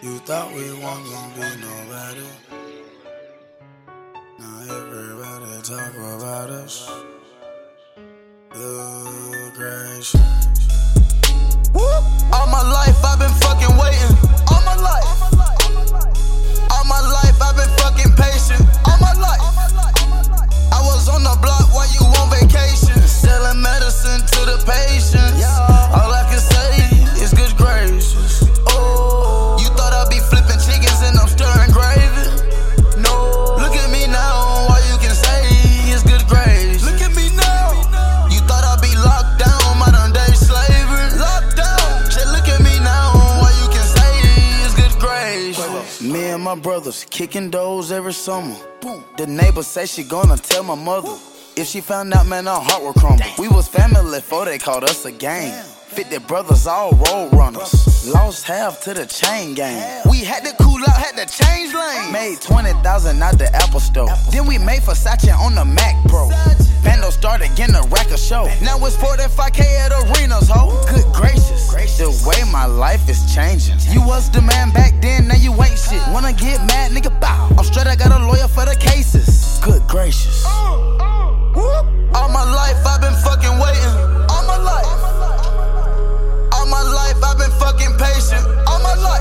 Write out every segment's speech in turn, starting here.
You thought we weren't gonna be nobody. Now everybody talk about us. Good gracious. All my life I've been fucking waiting. All my life. All my life I've been fucking patient. All my life. I was on the block while you on vacation, selling medicine to the patients. All I can say is good gracious. Oh, you thought I'd be flipping chickens and I'm stirring gravy? No. Look at me now, all you can say is good gracious. Look at me now. You thought I'd be locked down, modern day slavery. Locked down. Just look at me now, all you can say is good gracious. Me and my brothers kicking doors every summer. The neighbor say she gonna tell my mother. If she found out, man, our heart would crumble. We was family before they called us a gang. 50 brothers, all road runners. Lost half to the chain gang. We had to cool out, had to change lanes. Made 20,000 out the Apple Store. Then we made Versace on the Mac Pro. Bando started getting a rack of show. Now it's 45K at arenas, ho. Good gracious, the way my life is changing. You was the man back then, now you ain't shit. Wanna get mad, nigga, bow. I'm straight, I got a lawyer for the cases. Good gracious. All my life I've been fucking waiting. All my life. All my life I've been fucking patient. All my life.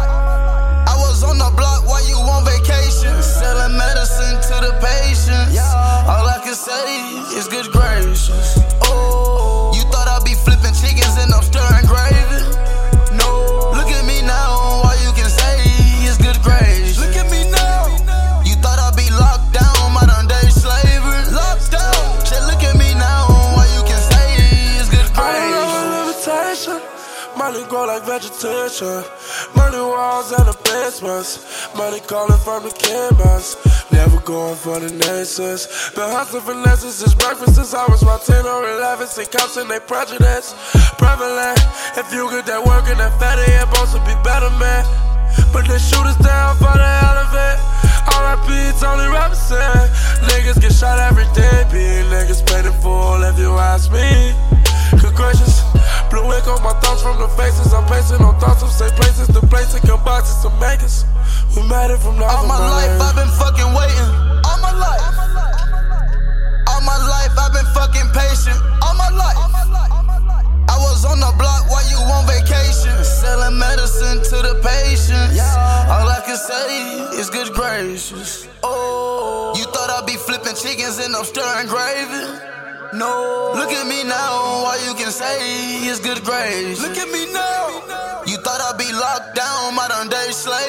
I was on the block while you on vacation, selling medicine to the patients. All I can say is good gracious. Oh, you thought I'd be flipping chickens and I'm stirring gravy? No. Look at me now, all you can say is good gracious. Look at me now. You thought I'd be locked down, modern day slavery. Locked down. Just look at me now, all you can say is good gracious. Money grow like vegetation. Money walls and the basements. Money calling from the cameras. Never going for the nations. Been hustling for lessons since breakfast, since I was about 10 or 11. See cops and they prejudice prevalent. If you get that work and that fatty, it's supposed to be better, man. But they shoot us down for the hell of it. R.I.P. it's only represent. Niggas get shot every day. Being niggas paid in full if you ask me. Good gracious. Blue ink on my thoughts from the faces. I'm pacing on thoughts of same places. The place in boxes to make us. We made it from the all my life I've been fucking waiting. All my life. All my life I've been fucking patient. All my life. I was on the block while you on vacation, selling medicine to the patients. All I can say is good gracious. Oh, you thought I'd be flipping chickens and I'm stirring gravy? No. Look at me now, all you can say is good gracious. Look at me now. You thought I'd be locked down, modern day slave.